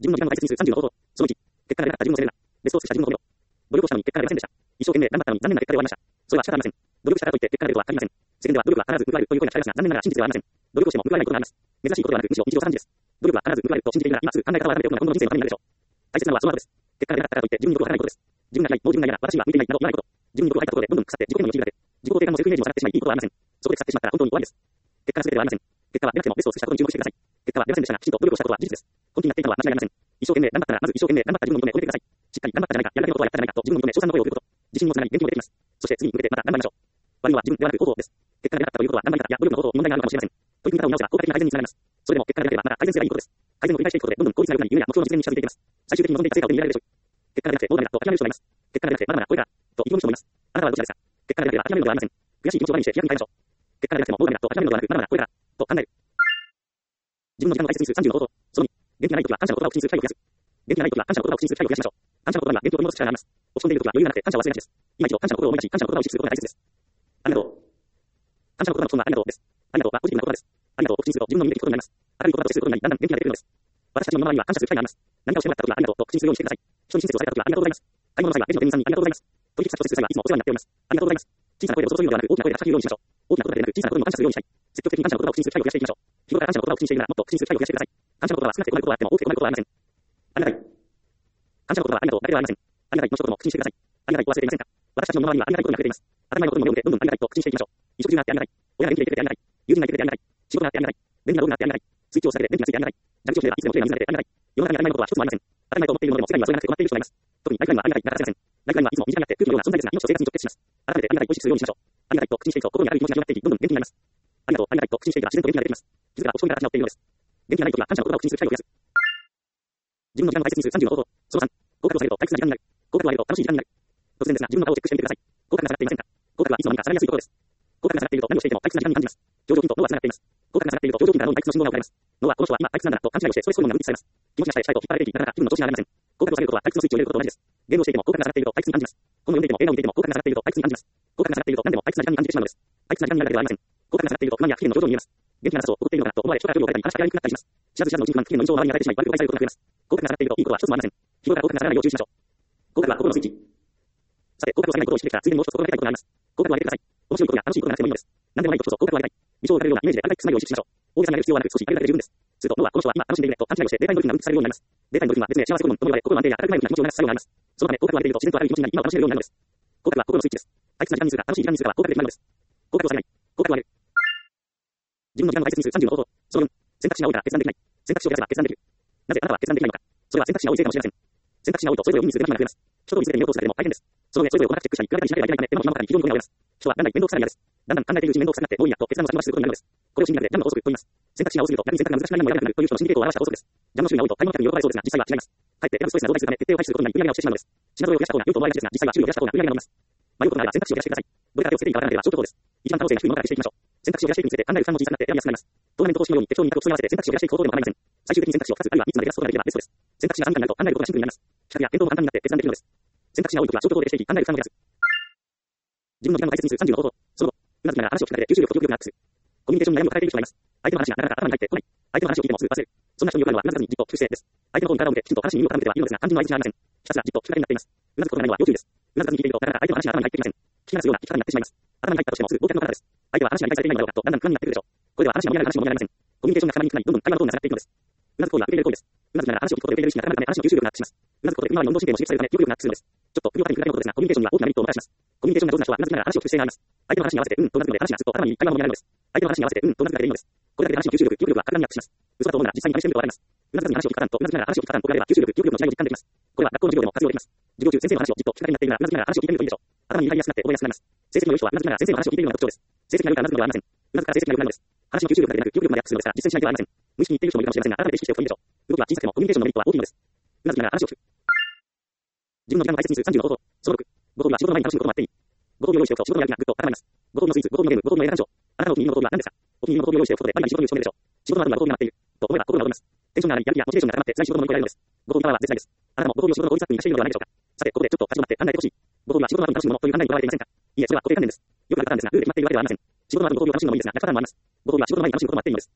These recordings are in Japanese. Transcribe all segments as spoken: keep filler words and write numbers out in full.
自分の時間の大切にするさんじゅうの方法。そのいち、結果が出なかった自分を責めるな。ベストを尽くした自分を褒めろ。努力をしたのに結果が出ませんでした。一生懸命頑張ったのに残念な結果で終わりました。それは仕方ありません。努力したからといって結果が出るとは限りません。世間では努力は必ず報われるという声が聞かれますが、残念ながら真実ではありません。努力をしても報われないことがあります。珍しいことではなく、むしろ日常茶飯事です。努力は必ず報われると信じているなら、今すぐ考え方を改めておくのが今後の人生のためになるでしょう。大切なのはその後です。結果が出なかったからといって自分に欲をかけないことです。自分が嫌い、もう自分が嫌だ、私には向いていないなど言わないこと。自分に欲をかけたところでどんどん腐って自己嫌悪に陥るだけ。自己肯定感もセルフイメージも下がってしまい、いいことはありません。そこで腐ってしまったら本当に終わりです。結果が全てではありません。結果は出なくてもベストを尽くしたことに注目してください。結果は出ませんでしたが、きちんと努力をしたことは事実です。根気になっていたのは間違いありません。一生懸命頑張ったら、まず一生懸命頑張った自分の認めを褒めてください。しっかり頑張ったじゃないか、やるだけのことはやったじゃないかと自分の認め、称賛の声を送ること。自信にもつながり、元気も出てきます。そして次に向けてまた頑張りましょう。悪いのは自分ではなく方法です。結果が出なかったということは頑張り方や努力の方法に問題があるのかもしれません。取り組み方を見直せば効果的な改善につながります。それでも結果が出なければまた改善すればいいことです。改善を繰り返していくことでどんどん効率な良くなり、夢や目標の実現に近づいていきます。最終的に望んでいた成果を手に入れられるでしょう。結果が出なくてもうダメだと諦める人がいます。結果が出なくてまだまだこれからと意気込む人もいます。あなたはどちらですか？結果が出なければ諦めるのではありません。悔しい気持ちを前にして気楽に変えましょう。結果が出なくてももうダメだと諦めるのではなく、まだまだこれからと考える。自分の時間を大切にするさんじゅうの方法。そのに、元気がない時は感謝の言葉を口にする機会を増やす。元気がない時は感謝の言葉を口にする機会を増やしましょう。感謝の言葉には元気を取り戻す力があります。落ち込んでいる時は余裕がなくて感謝を忘れがちです。今一度感謝の心を思い出し、感謝の言葉を意識することが大切です。ありがとう。感謝の言葉の基本はありがとうです。ありがとうはポジティブな言葉です。ありがとうを口にすると自分の身にできることになります。明るい言葉と接することになり、だんだん元気が出てくるのです。私たちの周りには感謝する機会があります。何かをしてもらった時はありがとうと口にするようにしてください。人に親切をされた時はありがとうございます。買い物の際はレジの店員さんにありがとうございます。取引先と接する際はいつもお世話になっております。ありがとうございます。小さな声で恐れるのではなく大きな声で感謝するようにしましょう。大きなことでなく小さなことにも感謝するようにしたい。積極的に感謝の言葉を口にする機会を増やしていきましょう。日頃から感謝の言葉を口にしているならもっと口にする機会を増やしてください。感謝の言葉は少なくて生まれることはあっても多くて生まれることはありません。ありがたい。感謝の言葉はありがとうだけではありません。ありがたいの一言も口にしてください。ありがたいを忘れていませんか？私たちの周りにはありがたいことが溢れています。当たり前のことにも読んでどんどんありがたいと口にしていきましょう。衣食住があってありがたい。親が元気でいてくれてありがたい。友人がいてくれてありがたい。仕事があってありがたい。便利な道具があってありがたい。スイッチを押すだけで電気がついてありがたい。蛇口をひねればいつでも綺麗な水が出てありがたい。世の中に当たり前のことは一つもありません。当たり前と思っているものでも世界にはそれがなくて困っている人がいます。特にライフラインはありがたいが欠かせません。ライフラインはいつも身近にあって空気のような存在ですが、命と生活に直結します。改めてありがたいを意識するようにしましょう。ありがたいと口にしていくと心にある気持ちが広がっていき、どんどん元気になります。ありがとう、ありがたいと口にしていけば自然と元気が出てきます。気づくら落ち込みから立ち直っているのです。元気がない時は感謝の言葉を口にする機会を増やす。自分の時間を大切にするさんじゅうの方法。そのさん、合格をされると退屈な時間になる。合格を上げると楽しい時間になる。突然ですが、自分の顔をチェックしてみてください。合格が下がっていませんか？合格はいつの間にか下がりやすいことです。合格が下がっていると何をしていても退屈な時間に感じます。上場筋と脳は繋がっています。合格が下がっていると上場筋から脳に退屈の信号が送られます。脳はこの人は今退屈なんだと勘違いをしてストレスホルモンが分泌されます。気持ちが下へ下へと引っ張られていき、なかなか気分の調子が上がりません。合格を下げることは退屈のスイッチを入れることと同じです。ゲームをしていても合格が下がっていると退屈に感じます。本を読んでいても映画を見ていても合格が下がっていると退屈に感じます。合格が下がっていると何でも退屈な時間に感じてしまうのです。退屈な時間になるだけではありません。合格が下がっていると不満や不機嫌の症状に見えます。元気なさそう、怒っているのかと思われ、人から距離を置いたり、話しかけられにくくなったりします。知らず知らずのうちに不満、不機嫌の印象を周りに与えてしまい、悪く誤解されることが増えます。合格が下がっているといいことは一つもありません。日頃から合格が下がらないよう注意しましょう。合格は心のスイッチ。さて、合格を下げないことを知ってきたら、ついでにもう一つ心がけたいことがあります。合格を上げてください。面白いことや楽しいことがなくてもいいのです。何でもない時こそ合格を上げたい。微笑を上げるようなイメージでありたいくすなりを意識しましょう。大げさになる必要はなく少し上げるだけで十分です。すると脳はこの人は今楽しんでいるねと勘違いをしてデータエンドルフィンが分泌されるようになります。データエンドルフィンは別名幸せホルモンとも呼ばれ、心の安定や明るく前向きな気持ちを促す作用があります。そのため合格を上げていると自然と明るい気持ちになり今を楽しめるようになるのです。合格は心のスイッチです。退屈な時間にするか楽しい時間にするかは合格で決まるのです。合格を下げない。合格を上げる。自分の時間を大切にするさんじゅうの方法。そのよん、選択肢が多いから決断できない。選択肢を減らせば決断できる。なぜあなたは決断できないのか。それは選択肢が多いせいかもしれません。選択肢が多いとそれぞれを意味する手間暇が増えます。人と見せて見落とすだけでも大変です。その上それぞれを細かくチェックしたり、比べたりしなければいけないため手間暇ばかり非常にゴミが多います。人はだんだん面倒くさがり屋です。だんだん考えているうちに面倒くさくなってもういいやと決断を先延ばしすることになるのです。これを心理学でジャムの法則と言います。選択肢が多すぎると逆に選択が難しくなりもやらなくなるという人の心理傾向を表した法則です。ジャムの種類が多いと買い物客に喜ばれそうですが実際は違います。かえって選ぶストレスが増大するため決定を回避することになり売り上げが落ちてしまうのです。品揃えを増やした方が良いと思われがちですが実際は種類を増やした方が売り上げが伸びます。迷うことがあれば選択肢を増やしてください。どれか手をつけていいかわからなければ消去法です。一番可能性が低いものからしていきましょう。選択肢を増やしていくにつれて考える負担も小さくなって選びやすくなります。トーナメント投資のように適当にに択を競い合わせて選択肢を増やしていく方法でも構いません。最終的に選択肢をふたつあるいはみっつまで減らすことができればベストです。選択肢がさんみっかになると考えることがシンプルになります。比較や検討も簡単になって決断できるのです。選択肢が多いときは消去法でしていき考える負担を減らす。自分の時間を大切にするさんじゅうの方法。その後、うなずきながら話を聞くだけで吸収力と記憶力がアップする。コミュニケーションに悩みを抱えている人がいます。相手の話がなかなか頭に入ってこない。相手の話を聞いてもすぐ忘れる。そんな人によくあるのはうなずかずにじっと聞く姿勢です。相手の方に体を向けきちんと話に耳を傾けてはいいのですが、肝心の相槌がありません。ひたすらじっと聞くだけになっています。うなずくことがないのは要注意です。うなずかずに聞いているとなかなか相手の話が頭に入ってきません。聞き流すような聞き方になってしまいます。頭に入ったとしてもすぐ忘却の方です。相手は話が理解されていないのだろうかとだんだん不安になってくるでしょう。これでは話も盛り上がる話も盛り上がりません。コミュニケーションが固まりにくくなり、どんどん会話のトーンが下がっていくのです。うなずく行為は受け入れる行為です。うなずきながら話を聞くことで受け入れる意識が高まるため話の吸収力がアップします。うなずくことで今までの運動神経も刺激されるため記憶力がアップするのです。ちょっと首を縦に振るだけのことですが、コミュニケーションには大きなメリットをもたらします。コミュニケーションが上手な人はうなずきながら話を聞く姿勢があります。相手の話に合わせてうんとうなずくので話がずっと頭にいい会話も盛り上がるのです。相手の話に合わせてうんとうなずくだけでいいのです。これだけで話の吸収力、記憶力が格段にアップします。嘘だと思うなら実際に試してみるとわかります。うなずかずに話を聞くパターンとうなずきながら話を聞くパターンと比べれば吸収力、記憶力の違いを実感できます。これは学校の授業でも活用できます。授業中先生の話をじっと聞くだけになっているならうなずきながら話を聞いてみるといいでしょう。頭に入りやすくなって覚えやすくなります。成績の良い人はうなずきながら先生の話を聞いているのが特徴です。成績が良いからうなずくのではありません。うなずくから成績が良くなるのです。話の吸収力だけでなく記憶力までアップするのですが実践しないとはありません。無意識に言っている人もいるかもしれませんが改めて意識しておくといいでしょう。動きは小さくてもコミュニケーションのメリットは大きいのです。うなずきながら話を聞く。自分の時間を大切にするさんじゅうの方法。そのろく、ご褒美は仕事の前に楽しむこともあっていい。ご褒美を用意しておくと仕事のやる気がぐっと高まります。ご褒美のスイーツ、ご褒美のゲーム、ご褒美の映画鑑賞。あなたのお気に入りのご褒美は何ですか？お気に入りのご褒美を用意しておくことで毎日仕事に打ち込めるでしょう。仕事の後にはご褒美が待っている。と思えば心が躍ります。テンションが上がり、やる気やモチベーションが高まって辛い仕事も乗り越えられるのです。ご褒美パワーは絶大です。あなたもご褒美を仕事の効率アップに活かしているのではないでしょうか。さて、ここでちょっと立ち止まって考えてほしい。ご褒美は仕事の後に楽しむものという考えにとらわれていませんか？いいえ、それは固定観念です。よくあるパターンですが、ルールで決まっているわけではありません。仕事の後のご褒美を楽しむのもいいですが、逆パターンもあります。ご褒美は仕事の前に楽しむこともあっていいのです。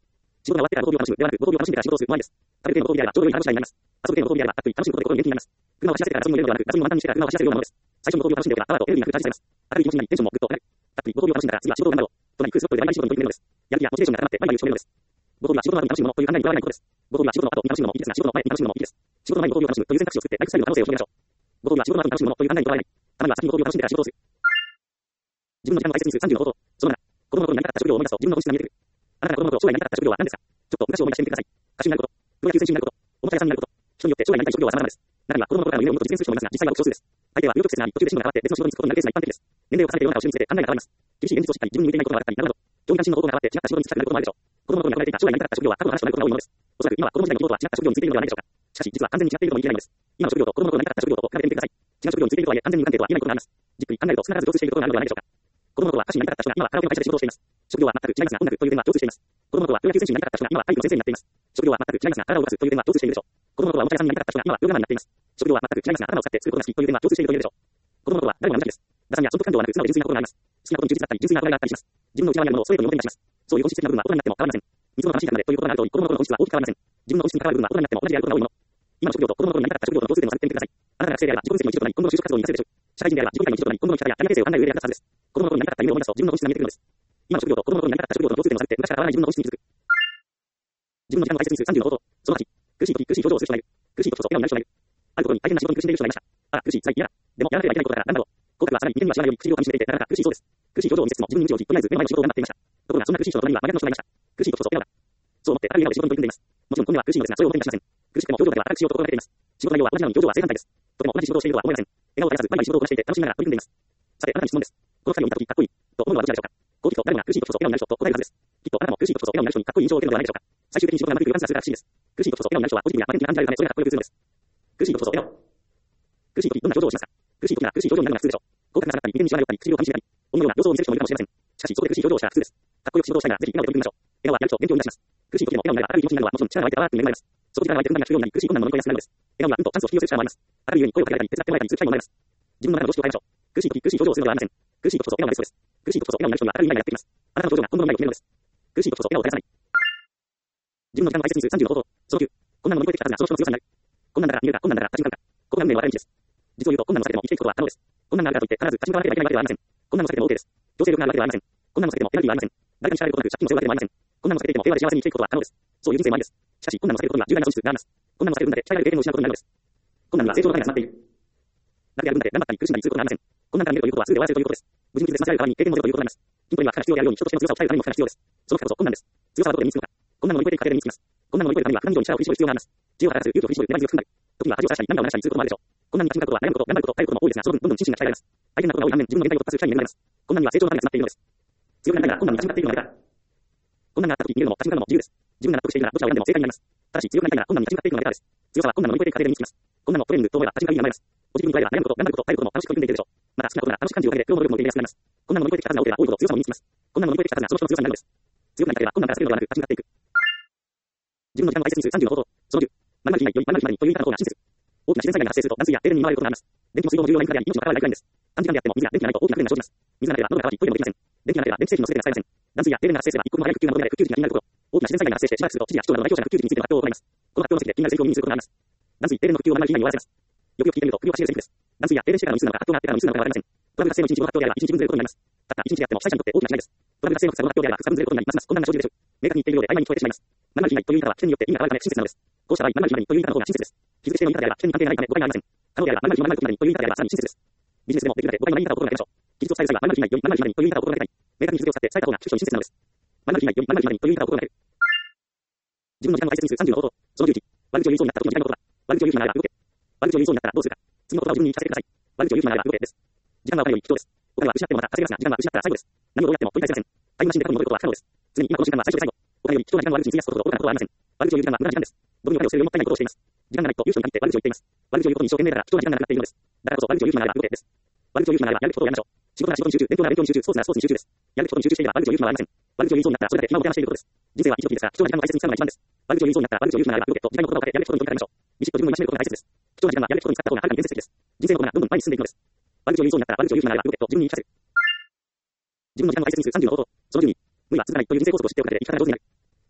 仕事が終わってからご褒美を楽しむではなく、ご褒美を楽しんでから仕事をするのです。食べる程度のご褒美であれば、ちょうど良い楽しみになります。遊ぶ程度のご褒美であれば、たっぷり楽しむことで心に元気になります。車を走らせてからガソリンを入れるのではなく、ガソリンを満タンにしてから車を走らせるようなものです。最初のご褒美を楽しんでおけば、パワーとエネルギーが復活されます。明るい気持ちになり、テンションもぐっと上がる。たっぷりご褒美を楽しんだら、次は仕事を頑張ろう。となり、クースロットでバリバリ仕事に取り組めるのです。やる気やモチベーションが高まってバリバリ打ち込めるのです。ご褒美は仕事の後に楽しむものという考えにとらわないことです。ご褒美は仕事の後に楽しむのもいいですが、仕事の前に楽しむのもいいです。仕事の前にご褒美を楽しむという選択肢を作ってライフスタイルの可能性を広げましょう。ご褒美は仕事の後に楽しむものという考えにとらわない。たまには先にご褒美を楽しんでから仕事をする。自分の時間の大切にするさんじゅうの方法。そのなな、子供の頃になりたかった職業を思い出すと自分の本質が見えてくる。あなたが子供の頃将来になりたかった職業は何ですか？ちょっと昔を思い出してみてください。歌手になること、プロ野球選手になること、おもちゃ屋さんになること、人によって将来になりたい職業は様々です。中には子供の頃からの夢を見事実現する人もいますが、実際は少数です。相手は紆余曲折があり、途中で進路が変わって別の仕事に就くことになるケースが一般的です。年齢を重ねて世の中を知るにつれて考えが変わります。厳しい現実を知ったり、自分に向いていないことが分かったり、なるほど。上位関心の方向が変わって違った仕事に就きたくなることもあるでしょう。子供の頃に憧れていた将来になりたかった職業は過去の話となることが多いものです。おそらく今は子供時代のこととは違った職業についているのではないでしょうか。しかし実は完全に違っているとも言い切れないのです。今の職業と子供の頃になりたかった職業と比べてみてください。違う職業についているとはいえ完全に無関係とは言えないことがあります。じっくり考えると少なからず共通していることがあるのではないでしょうか。子供の頃は歌手になりたかった人が今はカラオケの会社で仕事をしています。職業は全く違いますが、音楽という点は共通しています。子供の頃はプロ野球選手になりたかった人が今は体育の先生になっています。職業は全く違いますが、体を動かすという点は共通しているでしょう。子供の頃はおもちゃ屋さんになりたかった人が今はヨガマンになっています。職業は全く違いますが、頭を使って作ることが好きという点は共通していると言えるでしょう。子供の頃は誰もが無邪気です。打算や損得感情はなく、素直で純粋な心があります。好きなことに忠実だったり、純粋な憧れがあったりします。自分の内側にあるものをストレートに表に出します。そういう本質的な部分は大人になっても変わりません。水の楽しい中でということがあるとおり、子供の頃の本質は大きく変わりません。自分の本質に関わる部分は大人になっても同じであることが多いもの。今の職業と子供の頃になりたかった職業との共通点を探ってみてください。あなたが学生であれば自己分析の一助となり、今後の就職活動に活かせるでしょう。社会人であれば自己理解の一助となり、今後の生き方やキャリア形成を考える上で役立つはずです。子供の頃になりたかった夢を思い出すと自分の本質が見えてくるのです。今の職業と子供の頃になりたかった職業との共通点を探って昔から変わらない自分の本質に気づく。自分の時間を大切にするさんじゅうの方法。そのはち、苦しい時、苦しい表情をする人がいる。苦しい時こそ笑顔になる人がいる。あることに大変な仕事に苦しんでいる人がいました。あら、苦しい、辛い、嫌だ。でも、やらなければいけないことだから頑張ろう。後悔はさらに見てみはしわないように唇を噛みしめていて、なかなか苦しいそうです。苦しい表情を見せつつも自分に無知を置き、とりあえず目の前の仕事を頑張っていました。ところがそんな苦しい人の隣には真逆の人がいました。苦しい時こそ笑顔だ。そう思って明るい笑顔で仕事に取り組んでいます。もちろん本音は苦しいのですが、それを表に出しません。苦しくても表情だけは明るくしようと心がけています。仕事内容は同じなのに表情は正反対です。とても同じ仕事をしているとは思えません。笑顔を絶やさず、バリバリ仕事をこなしていて楽しみながら取り組んでいます。さて、あなたに質問です。この二人を見たときかっこいいと思うのはどちらでしょうか。こう聞くと誰もが苦しい時こそ笑顔になる人と答えるはずです。きっとあなたも苦しい時こそ笑顔になる人にかっこいい印象を受けるのではないでしょうか。最終的に仕事がうまくいくような数が苦しいです。苦しい時こそ笑顔になる人はポジティブなマネキンが感じられるため、それがかっこよく映るのです。苦しい時こそ笑顔。苦しい時どんな表情をしますか。苦しい時は苦しい表情になるのが普通でしょう。口角が下がったり、眉間にしわが寄ったり、唇を噛みしめたり、このような様子を見せる人もいるかもしれません。しかし、そこで苦しい表情をしたら普通です。かっこよく仕事をしたいなら、ぜひ笑顔で取り組みましょう。笑顔はやる気と元気を生み出します。苦しい時でも笑顔になれば明るい気持ちになるのはもちろん力が湧いてパワーって目になります。その時から湧いて分断が効くようになり、苦しい困難なものに問いやすくなるのです。笑顔は運とチャンスを引き寄せる力もあります。明るい上に声をかけられたり、手伝ってもらえたりする機会も生まれます。自分の中の常識を変えましょう。苦しい時、苦しい表情をするのではありません。苦しい時こそ笑顔になるそうです。苦しい時こそ笑顔になる人には明るい未来がやってきます。あなたの表情が今後の未来を決めるのです。苦しい時こそ笑顔を絶やさない。自分の時間を大切にするさんじゅうの方法。そのきゅう、困難を乗り越えてきたはずがその人の強さになる。困難だから逃げるか、困難だから立ち向かうか。ここが運命の分かれ道です。実を言うと困難を避けても生きていくことは可能です。困難があるからといって必ず立ち向かわなければいけないわけではありません。困難を避けても OK です。強制力があるわけではありません。困難を避けてもペナルティはありません。誰かに叱られることなく借金を背負うわけでもありません。困難を避けていても平和で幸せに生きていくことは可能です。そういう人生もありです。しかし困難を避けることには重大な損失があります。困難を避ける分だけ鍛えられる経験を失うことになるのです。困難には成長の種が詰まっている。だけやる分だけ頑張ったり苦しんだりすることがありません。困難から逃げるということはすぐで終わらせるということです。無事に傷で済ませられる代わりに経験もゼロということになります。筋トレには負荷が必要であるように人としての強さを鍛えるためにも負荷が必要です。その負荷こそ困難です。強さはどこで身につくのか。困難を乗り越えていく過程で身につきます。困難を乗り越えるためには普段以上に力を振り絞る必要があります。知恵を働かず勇気を振り絞る粘り強く踏んだり。時には恥をさらしたり涙を流したりすることもあるでしょう。困難に立ち向かうことは悩むこと、頑張ること、耐えることも多いですが、その分どんどん心身が鍛えられます。大変なことが多い反面、自分の限界を突破する機会に恵まれます。困難には成長の種が詰まっているのです。強くなりながら困難に立ち向かっているのであれば、困難があった時に逃げるのも立ち向かうのも自由です。自分が納得しているならどちらを選んでも正解になります。ただし強くなりたいなら困難に立ち向かっていくのがベターです。強さは困難を乗り越えていく過程で身につきます。困難のトレーニングと思えば立ち向かいになります。ポジティブに捉えれば悩むこと、頑張ること、耐えることも楽しく取り組んでいけるでしょう。また好きなことなら楽しく感じるおかげで今日の努力も入れやすくなります。困難を乗り越えてきたはずが多ければ多いほど強さも身につきます。困難を乗り越えてきたはずがその人の強さになるのです。強くなりたければ困難から避けるのではなく立ち向かっていく。自分の時間を大切にするさんじゅうの方法。そのじゅう、〇〇日内より〇〇日までにという言い方の方が親切。大きな自然災害が発生すると断水や停電に見舞われることがあります。電気も水道も重要なインフラであり、命の関わりが大事です。短時間であっても水や電気がないと大きな不便が生じます。水がなければ喉が渇きトイレもできません。電気がなければ電気製品の全てが使えません。断水や停電が発生すれば一刻も早い復旧が求められ、復旧時期が気になるところ。大きな自然災害が発生してしばらくすると知事や市長など代表者が復旧時期についての発表を行います。この発表の席で気になる政府を耳にすることがあります。断水、停電の復旧をあまり被害に終わらせます。よくよく聞いてみると、復旧は走れる選挙です。断水や停電してからのミスなのか、発表があってからのミスなのかわかりません。トラブル発生の一日の発表であれば一日分ずれることになります。たった一日であっても被災者にとって大きな違いです。トラブル発生のふつかごの発表であればふつかぶんずれることになり、ますます困難が生じるでしょう。明確に言っているようで曖昧に聞こえてしまいます。〇〇日内という言い方は起点によって意味が変わるため親切なのです。こうした場合、〇〇日内という言い方の方が親切です。日付指定の言い方であれば起点に関係ないため誤解がありません。可能であれば〇〇日まるまるという言い方であればさらに親切です。ビジネスでもできるだけ誤解のない言い方を心がけましょう。記述を伝える際は〇〇日内より〇〇日までにという言い方を心がけたい。明確に日付を使って伝えた方が主張に親切なのです。〇〇日内より〇〇日までにという言い方を心がける。自分の時間を大切にするさんじゅうの方法。そのじゅういち、悪口を言いそうになった時の時間のことだ。悪口を言う暇があれば動け。悪口を言いそうになったらどうするか。次の言葉を自分に言い聞かせてください。悪口を言う暇があれば動けです。時間はお金より貴重です。お金は失ってもまた稼げますが、時間は失ったら最後です。何をどうやっても取り返せません。タイムマシンで過去に戻ることは不可能です。常に今この時間は最初で最後。お金より貴重な時間の悪口に費やすことほど大きなことはありません。悪口を言う時間は無駄な時間です。どこにお金を捨てるよりもったいないことをしています。時間がないという人に限って悪口を言っています。悪口を言うことに一生懸命だから貴重な時間がなくなっているのです。だからこそ悪口を言う暇があれば動けです。悪口を言う暇があればやるべきことをやりましょう。仕事なら仕事に集中、勉強なら勉強に集中、スポーツならスポーツに集中です。やるべきことに集中していれば悪口を言う暇はありません。悪口を言いそうになったらそれだけ暇を持て余していることです。人生は一時ですが、貴重な時間を大切に使うのが一番です。悪口を言いそうになったら悪口を言う暇があれば動けと時間の言葉をかけてやるべきことに取り掛かりましょう。ビシッと自分を戒めることが大切です。貴重な時間はやるべきことに使った方がはるかに現実的です。人生のことがどんどん前に進んでいくのです。悪口を言いそうになったら悪口を言う暇があれば動けと自分に言い聞かせる。自分の時間を大切にするさんじゅうの方法。そのじゅうに、無理は続かないという人生法則を知っておくだけで生き方が上手になる。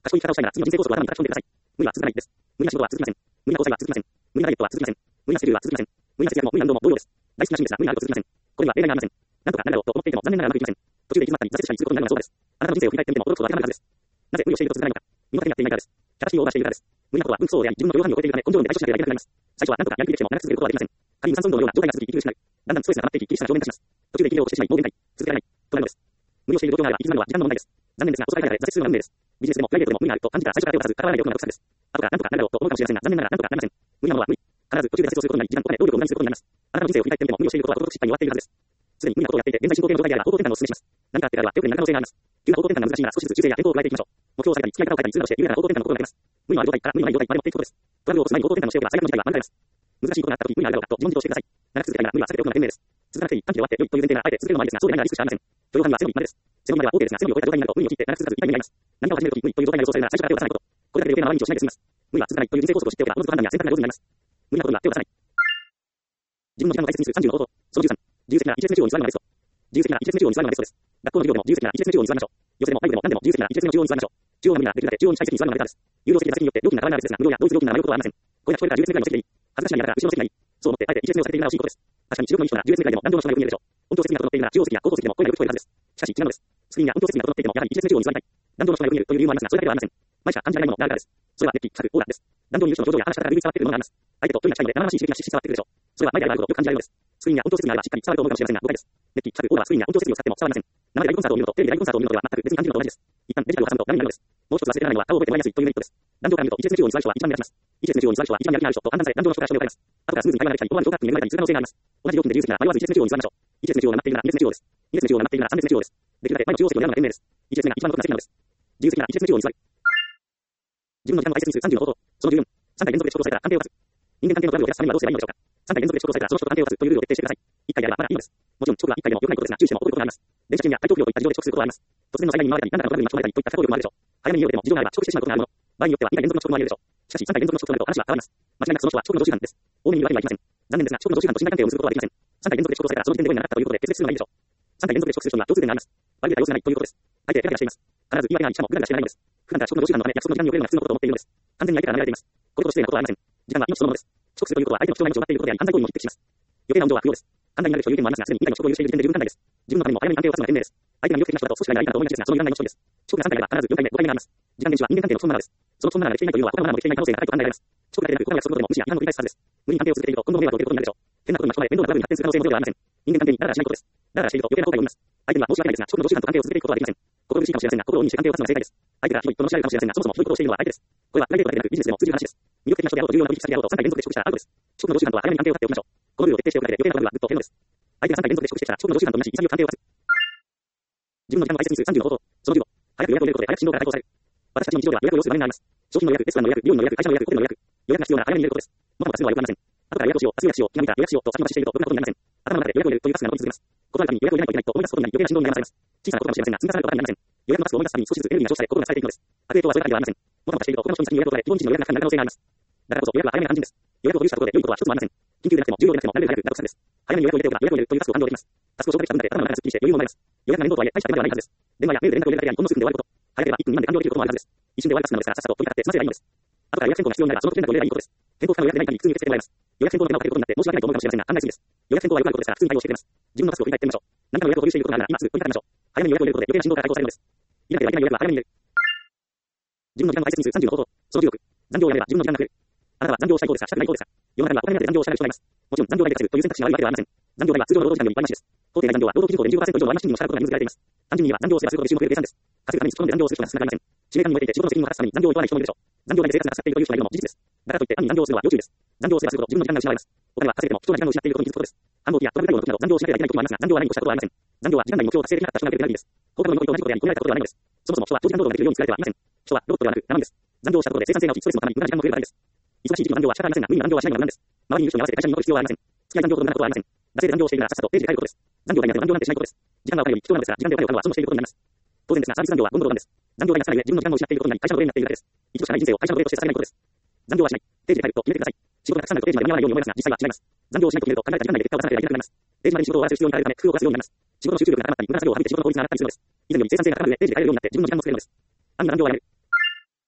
賢い生き方をしたいなら次の人生構想を頭に書き込んでください。無理は続かないです。無理な仕事は続きません。無理な交際は続きません。無理なダイエットは続きません。無理なスケジュールは続きません。無理な節約も無理な運動も同様です。大好きな趣味ですが、無理なあると続きません。これには例外がありません。なんとかなるだろうと思っていても残念ながらうまくいきません。途中で行き詰まったり挫折したりすることになるのはそうです。あなたの人生を振り返ってみても驚くことがわからないはずです。なぜ無理をしていると続かないのか。身の丈になっていないからです。キャパシティをオーバーしているからです。無理なことは運不相応であり、自分の量範囲を超えているため根性論で対処しなければいけなくなります。最初は何とかやりきれてきても長く続けることはできません。仮に無酸素運動のような状態が続き息苦しくなる。だんだんストレスが溜まっていき、厳しさが表面化します。途中で息量をしてしまい、暴言たり、続けられない、となるのです。無理をしている状況があれば、生きるのは時間の問題です。残念ですが、遅かれ早かれ挫折するのが運命です。ビジネスでもプライベートでも無理があると感じたら最初から手を出さず、関わらないでおくのが得策です。後から何とかなるだろうと思うかもしれませんが、残念ながら何とかなりません。無理なものは無理。必ず途中で挫折をすることになり、時間とお金、労力を無駄にすることになります。あなたの人生を振り返ってみても、無理をしていることは孤独失敗に終わっているはずです。すでに無理なことをやっていて、現在進行形の状態であれば方向転換をお勧めします。何かあってからは手遅れになる可能性があります。急な方向転換が難しいなら少しずつ修正や変更を加えていきましょう。目標を下げたり、付き合い方を変えたりするなどして、緩やかな方向転換の心がけます。無理のある状態から無理のない状態まで持っていくことです。トラブルを起こす前に方向転換をしておけば最悪の事態は免れます。難しいことがあった時、無理なあるだろうかと自問自答してください。長く続けたいなら無理は避けておくのが賢明です。続かなくていい、短期で終わって良いという前提ならあえて続けるのもありですが、そうでないならリスクしかありません。許容範囲はゼロにまでです。ゼロまでは OK ですが、ゼロにを超えた状態になると無理を切って長く続かず一回になります。何かを始めるとき無理という状態になるそうされるなら最初から手を出さないこと。これだけで余計な毎日をしないで済みます。無理は続かないという人生法則を知っておけば、おのずと判断や選択が上手になります。無理なことには手を出さない。自分の時間を大切にするさんじゅうの方法。そのじゅうさん。自由的な一列目中央に座るのがベスト。自由的な一列目中央に座るのがベストです。学校の授業でも自由的な一列目中央に座りましょう。寄せでもライブでも何でも自由的な一列目中央に座りましょう。中央が無理ならできるだけ中央に近い席に座るのがベターです。有料席や座席によって料金が変わらないですが、無料や同一料金が迷うことはありません。これが聞こえたらじゅう列目ぐらいの席でいい。恥ずかしながら後ろの席がいい。そう思ってあえて一列目を避けているなら惜しいことです。確かに視力のいい人ならじゅう列目ぐらいでも何度も人がよく見えるでしょう。音響設備が整っているなら中央席や後頭席でも声がよく聞こえるはずです。しかし違うのです。スクリーンや音響設備が整っていてもやはり一列目中央に座りたい。何度も人がよく見えるという理由もありますが、それだけではありません。前しか感じられないものがあるからです。それは熱気、企画、オーラです。何度も見る人の表情や話し方が類似触っているものがあります。相手と距離が近いので生々しい刺激がしし伝わってくるでしょう。それは前であることをよく感じられるのです。スクリーンや音響設備があればしっかり伝わると思うかもしれませんが、誤解です。熱気、企画、オーラはスクリーンや音響設備を使っても伝わりません。生でライブコンサートを見るのとテレビでライブコンサートを見るのでは全く別に感じるのと同じです。一旦デジタルを挟むと何になるのです。もう一つ忘れてならないのは顔を覚えてもらいやすいというメリットです。男女から見ると一列目中央に座る人は一番目立ちます。一列目中央に座る人は一番やる気がある人と判断され、男女の人から証明を変えます。後からスムーズに会話ができたり、思わぬ人がに眠られたりする可能性があります。同じ料金で自由席なら迷わず一列目中央に座りましょう。一列目中央が待っているなら二列目中央です。二列目中央が待っているなら三列目中央です。できるだけ前の中央席を選ぶのが賢明です。一列目が一番得な席なのです。自由席なら一列目中央に座る。自分の時間を大切にするさんじゅうの方法。そのじゅうよん。さんかい連続で遅刻されたら関係を断つ。人間関係のトラブルを減らすためにはどうすればいいのでしょうか。さんかい連続で遅刻されたらその人と関係を断つというルールを徹底してください。いっかいであればまだいいのです。もちろん遅刻はいっかいでも良くないことですが注意しても起こることがあります。電車賃や体調不良といった事情で遅刻することはあります。突然の災害に見舞われたり、何らかのトラブルに巻き込まれたりといった過去力もあるでしょう。早めに家を出ても事情があれば遅刻してしまうことがあるもの。場合によってはにかい連続の遅刻もあり得るでしょう。しかしさんかい連続の遅刻となると話は変わります。間違いなくその人は遅刻の常習犯です。多めに言うわけにはいきません。残念ですが遅刻の常習犯と信頼関係を結ぶことはできません。さんかい連続で遅刻をされたらその時点で誤になかったということで決別するのがいいでしょう。さんかい連続で遅刻する人には共通点があります。バリエーター様子がないということです。相手がヘラヘラしています。必ず言い訳がないしかもグラグラしていないのです。普段から遅刻の常習犯のため約束の時間に遅れるのが普通のことと思っているのです。完全に相手から離れています。これほど失礼なことはありません。時間は命そのものです。遅刻するということは相手の貴重な命を奪っていることであり、犯罪行為にも匹敵します。余計な運動は不要です。簡単になるという意見もありますが、すでににかいの遅刻を許している時点で十分簡単です。自分のためにも早めに関係を断つのが賢明です。相手が魅力的な人だと少しがいないかと思いがちですが、その油断が命取りです。遅刻がさんかいあれば必ずよんかいめ、ごかいめがあります。時間厳守は人間関係の基本マナーです。その基本マナーができていないというのは他のマナーもできていない可能性が高いと考えられます。遅刻だけでなく、他の約束のことでも無視や違反を繰り返すはずです。無理に関係を続けていると今後も迷惑を受けることになるでしょう。変なことに巻き込まれ、面倒なトラブルに発展する可能性もゼロではありません。人間関係にダラダラしないことです。ダラダラしていると余計な後悔を生みます。相手には申し訳ないですが、遅刻の常習犯と関係を続けていくことはできません。心苦しいかもしれませんが、心を鬼にして関係を断つのが正解です。相手がひどいと罵られるかもしれませんが、そもそもひどいことをしているのは相手です。これはプライベートだけでなくビジネスでも通じる話です。魅力的な人であろうと重要な取引先であろうとさんかい連続で遅刻したらアウトです。遅刻の常習犯とは早めに関係を断っておきましょう。このルールを徹底しておくだけで余計なトラブルはぐっと減るのです。相手がさんかい連続で遅刻してきたら遅刻の常習犯と同じ潔く関係を断つ。自分の時間を大切にするさんじゅうの方法。そのじゅうご。早く予約を入れることで早く振動から解放される。私たちの日常では予約を要する場面があります。商品の予約、レストランの予約、料理の予約、会社の予約、ホテルの予約。予約が必要なら早めに入れることです。もともとするのは良くありません。後から予約をしよう、明日予約しよう、気が向いたら予約しようと先延ばししているとろくなことになりません。頭の中で予約を入れるというタスクが残り続けます。断るために予約を入れないといけないと思い出すことになり余計な振動に悩まされます。小さなことかもしれませんが積み重なることはありません。予約のタスクを思い出すたびに少しずつエネルギーが消費され心が疲れていくのです。悪影響はそれだけではありません。もともとしていると他の人に先に予約を取られ、自分自身の予約が深くなる可能性があります。だからこそ予約は早めが肝心です。予約を許したところで良いことは一つもありません。緊急でなくても重要でなくてもなるべく早くなることです。早めに予約を入れておけば予約を入れるというタスクを完了できます。タスクを消化できた分だけ頭の中がすっきりして余裕を生まれます。予約が面倒とはいえ大した手間ではないはずです。電話やメールで連絡を入れるだけでありほんの数分で終わること。早ければいっぷん未満で完了できることもあるはずです。一瞬で終わるタスクなのですからさっさと取り掛かって済ませればいいのです。後から予約変更が必要になればその時連絡を入れればいいことです。変更不可能予約でない限り普通に受け付けてもらいます。予約変更の手間をかけることになって申し訳ないと思うかもしれませんが案内済みです。予約変更は良くないことですから普通に対応してくれます。自分のタスクを振り返ってみましょう。何かの予約を保留していることがあるなら今すぐ取り掛かりましょう。早めに予約を入れることで余計な振動から解放されるのです。いなければいけない予約は早めに入れる。自分の時間を大切にするさんじゅうの方法。そのじゅうろく。残業をやめれば自分の時間が増える。あなたは残業をしたい方ですかしたくない方ですか。世の中にはお金目当てで残業をしたい人がいます。もちろん残業代が稼ぐという選択肢が悪いわけではありません。残業代は通常の労働時間よりいっぱい増しです。法定内残業は労働基準法でにじゅっパーセント以上のマイナス賃金を支払うことが義務付けられています。単純に言えば残業をすればするほど収入が増える計算です。稼ぐために突っ込んで残業をする人が少なくありません。使命感に燃えていて仕事の責任を果たすために残業を言わない人もいるでしょう。残業代で生活が腐っているという人がいるのも事実です。だからといって単に残業をするのは要注意です。残業をすればするほど自分の時間が失われます。お金は稼いでも貴重な時間を失っていることに気づくことです。繁忙期やトラブル対応の時など残業をしなければいけない時もありますが、残業は何もしたことはありません。残業は時間内に目標を達成できなかった人が受けるペナルティです。放課後の残りと同じことであり、込められたことではないのです。そもそも人は長時間労働ができるように作られてはいません。人はロボットではなく生身です。残業をしたことで生産性が落ち、ストレスもたまり無駄な時間も増えるからです。忙しい時期の残業は仕方ありませんが、無理な残業はしないのが無難です。周りにいる人に合わせて会社に残る必要はありません。付き合い残業ほど無駄なことはありません。惰性で残業をしているならさっさと定時で帰ることです。残業代になっても残業なんてしないことです。時間がお金より貴重なのですが、時間でお金を買うのは損をしていることになります。当然ですが、サービス残業は言語道なんです。残業代が少ない上、自分の時間を失っていることになり、会社の奴隷になっているだけです。一度しかない人生を会社の奴隷として捧げないことです。残業はしない。定時で帰ると決めてください。仕事がたくさんあると定時まで間に合わないように思いますが、実際は違います。残業をしないと決めると限られた時間内で結果を出さなければいけなくなります。定時までに仕事を終わらせる必要になるため、工夫を凝らすようになります。仕事の集中力が高まったり、無駄な作業を省いて仕事の効率が上がったりするのです。以前より生産性が高まる上、定時で帰れるようになって自分の時間も作れるのです。暗に残業はやめる。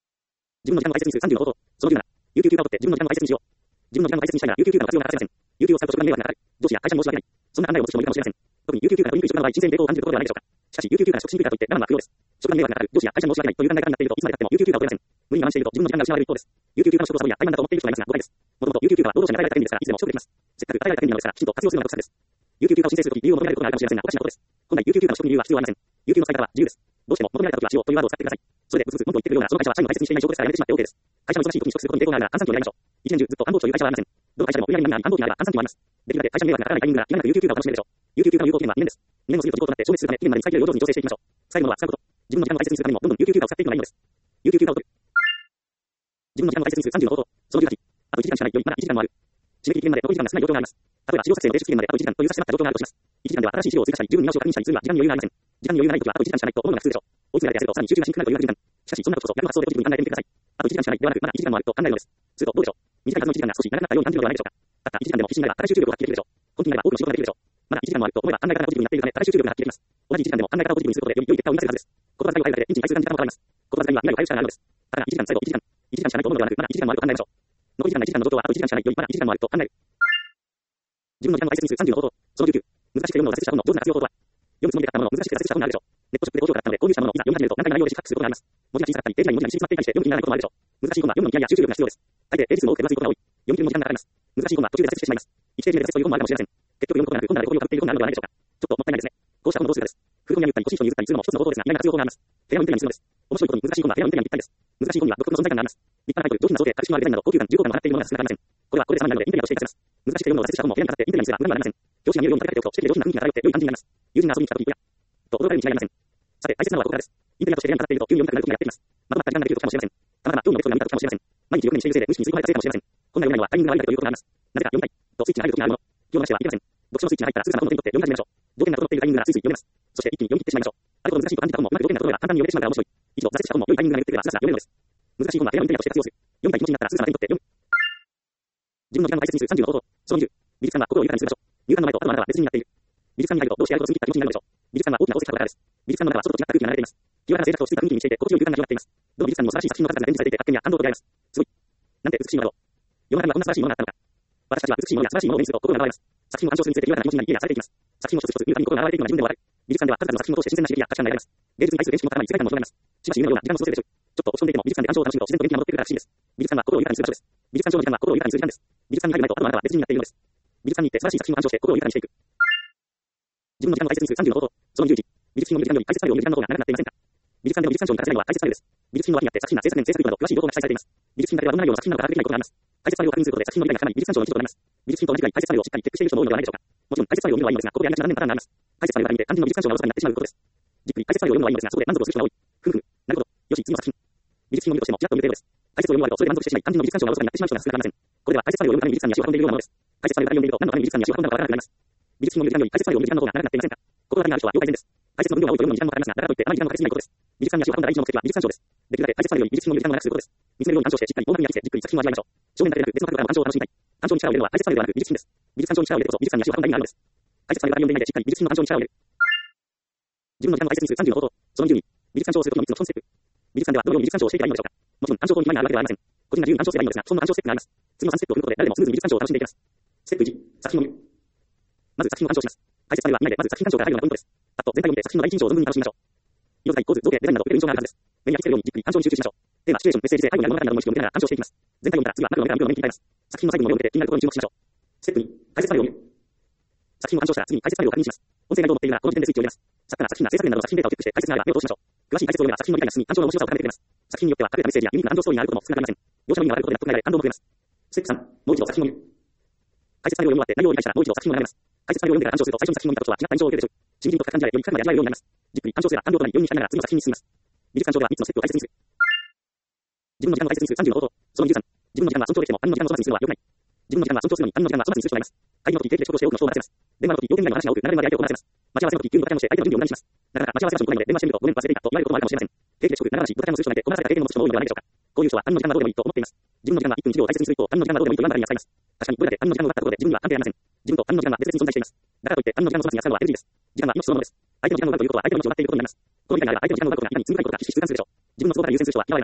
自分の時間の排泄日数さんじゅうの方法。そのきゅうなな。有給休暇を取って自分の時間の排泄にしよう。自分の時間の排泄にしたいなら有給休暇の活用が欠かせません。有給を使うと職場に迷惑がかかる。上司や会社に申し訳ない。そんな考えを持つ人もいるかもしれません。特に有給休暇が取りにくい職場の場合、人生に抵抗を感じるところではないでしょうか。しかし、有給休暇が職種休暇といって我慢は不要です。職場に迷惑がかかる。上司や会社に申し訳ないという考え方になっていると、いつまで経っても有給休暇を取れません。無理に我慢していると自分の時間が失われる一方です。有給休暇の仕事サボりや怠慢だと思っている人がいますが、誤解です。もともと有給休暇は労働者に与えられた権利ですから、いつでも取得できます。せっかく与えられた権利なのですから、きちんと活用するのが得策です。有給休暇を申請するとき理由を求められることがあるかもしれませんが、おかしなことです。本来有給休暇の取得に理由は必要はありません。有給の使い方は自由です。どうしても求められたときはしようというワードを使ってください。それでブツブツ文句を言ってくるようなその会社は社員を大切にしていない証拠ですからやめてしまって OK です。会社の忙しい時に取得することに抵抗があるなら閑散期を狙いましょう。一年中ずっと繁忙期という会社はありません。どの会社でも売上に波があり繁忙期があれば閑散期もあります。できるだけ会社に迷惑がかからないタイミングなら気兼ねなく有給休暇を楽しめるでしょう。有給休暇の有効期限はにねんです。にねんの過ぎると時効となって消滅するため期限までに使い切れるよう上手に調整していきましょう。使えるものは使うこと。自分の時間の大切にするためにもどんどん有給休暇を使っていくのがいいのです。有給休暇を取る。自分の時間の大切にするさんじゅうの方法。そのじゅうはち。あといちじかんしかないよりまだいちじかんもある。締め切り期限まで残り時間が少ない状況があります。例えば資料作成の提出期限まであといちじかんという差し迫った状況があるとします。いちじかんでは新しい資料を追加したり、十分に見直しを確認したりするには時間に余裕がありません。時間に余裕がないときはあといちじかんしかないと思うのが普通でしょう。追い詰められて焦るとさらに集中がしにくくなるというが現実。しかしそんなことこそ逆の発想でポジティブに考えてみてください。あといちじかんしかないではなくまだいちじかんもあると考えるのです。するとどうでしょう。短いはずのいちじかんが少し長くなったように感じるのではないでしょうか。たったいちじかんでも必死になれば高い集中力を発揮できるでしょう。本気になれば多くの仕事ができるでしょう。まだいちじかんもあると思えば考え方がポジティブになっているため高い集中力が発揮できます。同じいちじかんでも考え方をポジティブにすることでより良い結果を生み出せるはずです。言葉遣いを変えるだけで人事に対する時間も変わります。言葉遣いには未来を変える力があるのです。だからいちじかん最後いちじかん、いちじかんしかないと思うのではなくまだいちじかんもあると考えましょう。残り時間がいちじかんの状況はあといちじかんしかないよりまだいちじかんもあると考える。自分の時間の大切にするさんじゅうの方法。そのじゅうきゅう。難しくて読むのを挫折した本の上手な活用法とは。読むつもりで買ったものを難しくて挫折した本があるでしょう。ネットショップで好評があったので購入したものをいざ読み始めると難解な内容で失敗することがあります。文字が小さかったり、ページ内に文字が密集まっていたりして読む気にならないこともあるでしょう。難しい本は読むのに気合や集中力が必要です。大抵ページ数も多くて分厚いことが多い。読み切りも時間がかかります。難しい本は途中で挫折してしまいます。一ページ目で挫折という本もあるかもしれません。結局読むことなく本棚で本を買っている本があるのではないでしょうか。ちょっともったいないですね。こうした本のどうするかです。古本屋に売ったり欲しい人に譲ったりするのも一つの方法ですが、意外な活用法があります。フェアウンテナーにするのです。面白いことに難しい本はフェアウンテナーにぴったりです。難しい本には独特の存在感があります。立派なタイトル、上品な装丁、格式のあるデザインなど高級感、重厚感を放っているものが少なくありません。これはこれで様になるのでインテリアとして活かせます。難しくて読むのを挫折した本も部屋に飾ってインテリアにすれば無駄になりません。表紙が見えるように立てておくと、指摘で上品な雰囲気が漂って良い感じになります。友人が遊びに来た時に、おやと驚かれるに違いありません。さて、大切なのはここからです。インテリアとして部屋に飾っていると急に読みたくなる時がやってきます。まとまった時間ができる時かもしれません。たまたま今日のベッドが見た時かもしれません。毎日よくにしているせいで無意識に吸い込まれたせいかもしれません。こんな読みないのはタイミングが悪いだけということがあります。なぜか読みたいとスイッチが入る時があるもの。気を逃してはいけません。読書のスイッチが入ったらすぐさま本を手に取って読み始めましょう。条件が整っているタイミングならついつい読めます。そして一気に読み切ってしまいましょう。ある程度難しいと感じた本もうまく条件が整えば簡単に読めてしまうから面白い。一度挫折した本も良いタイミングが言ってくればすらすら読めるのです。難しい本は部屋のインテリアとして活用する。読みたい気持ちになったらすぐさま手に取って読む。自分の時間の大切にするさんじゅうの方法。そのにじゅう。美術館は心を豊かにする場所。入館の前と後の穴は別になっている。美術館に入るとどうしてやることを過ぎた気持ちになるのでしょう。美術館は大きな宝石箱からです。美術館の中は外と違った空気が流れています。清らかな静寂を落ち着いた雰囲気にしていて心地よい空間が広がっています。どの美術館にも素晴らしい作品の数が展示されていて発見や感動と出会います。すごい。なんて美しいものだろう。世の中にはこんな素晴らしいものがあったのか。私たちは美しいものや素晴らしいものを目にすると心が現れます。作品を鑑賞するにつれて清らかな気持ちになりイヤーされていきます。作品を一つ一つ見るたびに心が現れていくのが自分でもわかる。美術館では数々の作品を通して新鮮な刺激や価値観が得られます。芸術に対する原始の高まり世界観も広がります。しばし夢のような時間の創生でしょう。ちょっと落ち込んでいても美術館で鑑賞を楽しむと自然と元気が戻ってくるから不思議です。美術館は心を豊かにする場所です。美術館上の時間は心を豊かにする時間です。美術館に入る前と後のあなたは別人になっているのです。美術館に行って素晴らしい作品を鑑賞して心を豊かにしていく。自分の時間の大切にするさんじゅうの方法。そのじゅういち。美術品を見る時間より解説ファイルを見る時間の方が長くなっていませんか。美術館でも美術館長に欠かせないのは解説ファイルです。美術品の脇にあって作品の制作年、制作日など詳しい情報が記載されています。美術品だけではどんな内容の作品なのか把握できないことがあります。解説ファイルを確認することで作品の理解が深まり美術館長の記事となります。美術品と同じくらい解説ファイルをしっかりチェックしている人も多いのではないでしょうか。もちろん解説ファイルを見るのはいいのですが、ここでやりがちな難点があります。解説ファイルが見て肝心の美術館長がお世話になってしまうことです。じっくり解説ファイルを読むのはいいのですが、そこで満足をする人が多い。ふむふむ。なるほど。よし、次の作品。美術品を見るとしてもちらっと見る程度です。解説を読む割とそれで満足してしまい、肝心の美術館長がお世話になってしまう人が少なくありません。これでは解説ファイルを読むために美術館に足を運んでいるようなものです。解説ファイルだけ読んでいると何のために美術館に足を運んだのかわからなくなります。美術品を見る時間より解説ファイルを見る時間の方が長くなっていませんか。心当たりがある人は了解です。解説の分量が多いと読むのに時間もかかりますが、だからといってあまり時間のかけすぎないことです。美術館に足を運んだ第一の目的は美術鑑賞です。できるだけ解説ファイルより美術品を見る時間を長くすることです。見つめるように鑑賞してしっかり大波に焼き付けじっくり作品を味わいましょう。正面だけでなく別の角度からも鑑賞を楽しみたい。鑑賞に力を入れるのは解説ファイルではなく美術品です。美術鑑賞に力を入れてこそ美術館に足を運んだ意味があるのです。解説ファイルだけ読んでいないでしっかり美術品の鑑賞に力を入れる。自分の時間の大切にするさんじゅうの方法。そのにじゅうに。美術鑑賞をするときのみっつの基本ステップ。美術館ではどのように美術鑑賞をしていけばいいのでしょうか。もちろん鑑賞法に決まりがあるわけではありません。個人が自由に鑑賞すればいいのですが、そんな鑑賞ステップがあります。次のさんステップを踏むことで誰でもスムーズに美術鑑賞を楽しんでいけます。ステップいち、作品を見る。まず作品を鑑賞します。解説ファイルは見ないでまず作品鑑賞から入るのがポイントです。あと全体を見て作品の第一印象を存分に楽しみましょう。色使い、構図、造形、デザインなど触れる印象があるはずです。目に焼き付けるようにじっくり鑑賞に集中しましょう。テーマ、シチュエーション、メッセージ性、背後にある物語などの意識を向けながら鑑賞していきます。全体を見たら次は中の目が見るのを目に入ります。作品の細部の模様を見て気になるところに注目しましょう。ステップに、解説ファイルを見る。作品を鑑賞したら次に解説ファイルを確認します。音声ガイドを持っているならこの時点でスイッチを入れます。作家な作品な制作年などの作品データをチェックして解説があれば目を通しましょう。詳しい解説を読めば作品の理解が進み鑑賞の面白さを高めてくれます。作品によっては隠れたメッセージやユニークな感情ストーリーがあることも少なくありません。描写の意味があることで納得が得られ感動も増えます。ステップさん、もう一度作品を見る。解説ファイルを読み終わって内容を理解したらもう一度作品を眺めます。解説ファイルを読んでから鑑賞すると最初に作品を見たことは違った印象を受けるでしょう。しみじみと感じられより深くまで味わえるようになります。じっくり鑑賞すれば感動となり余韻に浸りながら次の作品に進みます。美術鑑賞ではみっつのステップを大切にする。自分の時間の大切にするさんじゅうの方法。そのにじゅうさん。自分の時間は尊重できても他人の時間の粗末にするのは良くない。自分の時間は尊重するのに他人の時間は粗末にする人がいます。会議の時定期で仕事をして多くの人を待たせます。電話の時要件以外の話が多く並べるまで相手を困らせます。待ち合わせの時急にドタキャンをして相手の準備を無駄にします。なかなか待ち合わせがしょうがないので電話してみるとごめん忘れていたと言われることもあるかもしれません。定期で遅刻長々しドタキャンをする人がいて困らせた経験を持つ人も多いのではないでしょうか。こういう人は他人の時間はどうでもいいと思っています。自分の時間はいっぷんいちびょうを大切にする一方他人の時間はどうでもいいと言わんばかりに扱います。確かにこれだけ他人の時間を奪ったところで自分には関係ありません。自分と他人の時間は別々に存在しています。だからといって他人の時間の粗末に扱うのは エルジー です。時間は命そのものです。相手の時間を奪うということは相手の命を奪っていることになります。この理解があれば相手の時間を奪うことが相手につんくらいことが必死に痛感するでしょう。自分の都合から優先する人は嫌われます。